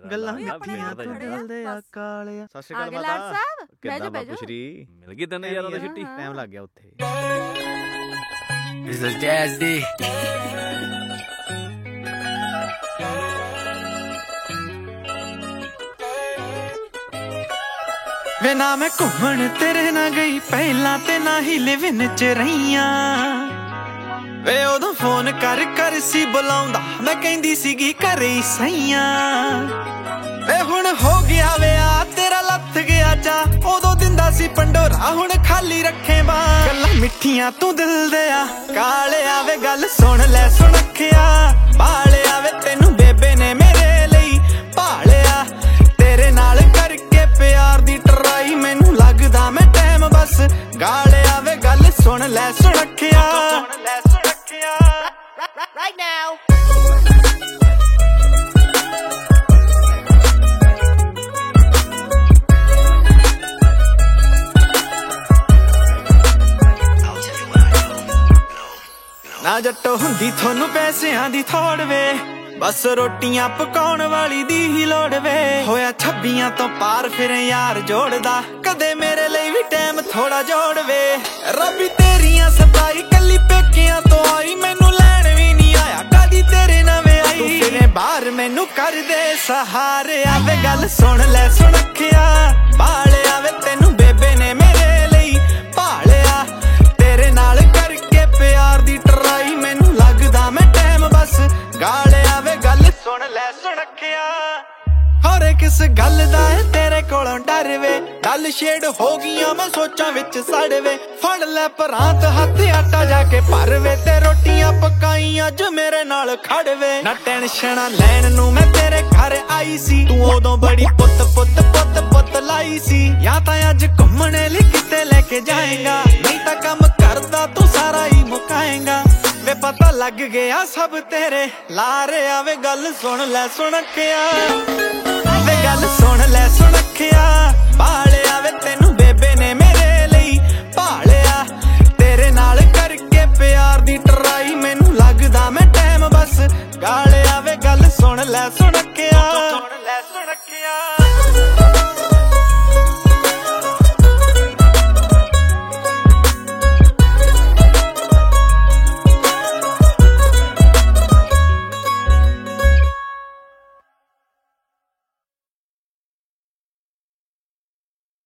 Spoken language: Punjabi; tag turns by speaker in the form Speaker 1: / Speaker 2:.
Speaker 1: ਗੱਲਾਂ ਮਿੱਠੀਆਂ ਤੋਂ ਦਿਲਦੇ ਆ ਕਾਲਿਆ। ਸਤਿ ਸ਼੍ਰੀ ਅਕਾਲ ਮਾਤਾ। ਕਿੱਦਾਂ ਬਾਪੂ ਸ਼੍ਰੀ? ਮਿਲ ਗਈ ਤੈਨੂੰ ਯਾਰਾਂ ਦੀ ਛੁੱਟੀ? ਟਾਈਮ ਲੱਗ ਗਿਆ ਉੱਥੇ।
Speaker 2: This is Daddy.
Speaker 1: ਵੇ ਨਾ ਮੈਂ ਘੁੰਮਣ ਤੇਰੇ ਨਾਲ ਗਈ ਪਹਿਲਾਂ ਤੇ ਨਾ ਹੀ ਲਿਵਿਨ ਚ ਰਹੀਆਂ। ਵੇ ਉਦੋਂ ਫੋਨ ਕਰ ਕਰ ਸੀ ਬੁਲਾਉਂਦਾ ਮੈਂ ਕਹਿੰਦੀ ਸੀਗੀ ਘਰੇ ਹੀ ਸਈਆਂ। ਵੇ ਹੁਣ ਹੋ ਗਿਆ ਵਿਆਹ ਤੇਰਾ ਲੱਥ ਗਿਆ ਚਾ ਉਦੋਂ ਦਿੰਦਾ ਸੀ ਪੰਡੋਰਾ ਹੁਣ ਖਾਲੀ ਰੱਖੇ ਬਾ। ਗੱਲਾਂ ਮਿੱਠੀਆਂ ਤੂੰ ਦਿਲ ਦੇ ਆ ਕਾਲਿਆ ਵੇ ਗੱਲ ਸੁਣ ਲੈ ਸੁਣਖਿਆ ਬਾਲਿਆ ਵੇ ਤੈਨੂੰ ਬੇਬੇ ਨੇ ਮੇਰੇ ਲਈ ਭਾਲਿਆ। ਤੇਰੇ ਨਾਲ ਕਰਕੇ ਪਿਆਰ ਦੀ ਟਰਾਈ ਮੈਨੂੰ ਲੱਗਦਾ ਮੈਂ ਟਾਈਮ ਬਸ ਗਾਲਿਆ ਵੇ ਗੱਲ ਸੁਣ ਲੈ ਸੁਣਖਿਆ।
Speaker 3: Right now.
Speaker 1: ਨਾ ਜੱਟੋ ਹੁੰਦੀ ਤੁਹਾਨੂੰ ਪੈਸਿਆਂ ਦੀ ਥੋੜ ਵੇ ਬਸ ਰੋਟੀਆਂ ਪਕਾਉਣ ਵਾਲੀ ਦੀ ਹੀ ਲੋੜ ਵੇ। ਹੋਇਆ 26 ਤੋਂ ਪਾਰ ਫਿਰ ਯਾਰ ਜੋੜਦਾ ਕਦੇ ਮੇਰੇ ਲਈ ਵੀ ਟਾਈਮ ਥੋੜਾ ਜੋੜ ਵੇ। ਰੱਬੀ ਤੇਰੀਆਂ ਸਤਾਈ ਕੱਲੀ ਪੇਕਿਆਂ ਤੋਂ ਆਈ ਮੈਨੂੰ ਲੈਣ ਵੀ ਨਹੀਂ ਆਇਆ ਕਦੀ ਤੇਰੇ ਨਵੇਂ ਆਈ। ਤੂੰ ਫਿਰੇ ਬਾਹਰ ਮੈਨੂੰ ਕਰਦੇ ਸਹਾਰੇ ਆਵੇ ਗੱਲ ਸੁਣ ਲੈ ਸੁਣਖਿਆ ਬਾਲਿਆ ਵੇ ਤੈਨੂੰ ਬੇਬੇ ਨੇ ਮੇਰੇ ਲਈ ਭਾਲਿਆ। ਤੇਰੇ ਨਾਲ ਕਰਕੇ ਪਿਆਰ ਦੀ ਟਰਾਈ ਮੈਨੂੰ ਲੱਗਦਾ ਮੈਂ ਟਾਈਮ ਬਸ ਗਾਲਿਆ ਵੇ ਗੱਲ ਸੁਣ ਲੈ ਸੁਣਖਿਆ। ਹਰ ਕਿਸ ਗੱਲ ਦਾ ਹੈ ਤੇਰੇ ਕੋਲੋਂ ਡਰ ਵੇ ਗੱਲ ਛੇੜ ਹੋ ਗਈਆਂ ਮੈਂ ਸੋਚਾਂ ਵਿੱਚ ਸੜ ਵੇ। ਫੜ ਲੈ ਪਰਾਂਤ ਹੱਥ ਆਟਾ ਜਾ ਕੇ ਭਰ ਵੇ ਤੇ ਰੋਟੀਆਂ ਪਕਾਈ ਅੱਜ ਮੇਰੇ ਨਾਲ ਖੜ ਵੇ। ਨਾ ਟੈਨਸ਼ਨਾਂ ਲੈਣ ਨੂੰ ਮੈਂ ਤੇਰੇ ਘਰ ਆਈ ਸੀ ਤੂੰ ਉਦੋਂ ਬੜੀ ਪੁੱਤ ਪੁੱਤ ਪੁੱਤ ਪੁੱਤ ਲਾਈ ਸੀ। ਜਾਂ ਤਾਂ ਅੱਜ ਘੁੰਮਣ ਲਈ ਕਿਤੇ ਲੈ ਕੇ ਜਾਏਗਾ ਨਹੀਂ ਤਾਂ ਕੰਮ ਕਰਦਾ ਤੂੰ ਸਾਰਾ ਹੀ ਮੁਕਾਏਗਾ। ਵੇ ਪਤਾ ਲੱਗ ਗਿਆ ਸਭ ਤੇਰੇ ਲਾਰੇ ਆਵੇ ਗੱਲ ਸੁਣ ਲੈ ਸੁਣਖਿਆ ਵੇ ਗੱਲ ਸੁਣ ਲੈ ਸੁਣਖਿਆ ਬਾਲਿਆ ਵੇ ਤੈਨੂੰ ਬੇਬੇ ਨੇ ਮੇਰੇ ਲਈ ਭਾਲਿਆ। ਤੇਰੇ ਨਾਲ ਕਰਕੇ ਪਿਆਰ ਦੀ ਟਰਾਈ ਮੈਨੂੰ ਲੱਗਦਾ ਮੈਂ ਟਾਈਮ ਬਸ ਗਾਲਿਆ ਵੇ ਗੱਲ ਸੁਣ ਲੈ ਸੁਣਖਿਆ।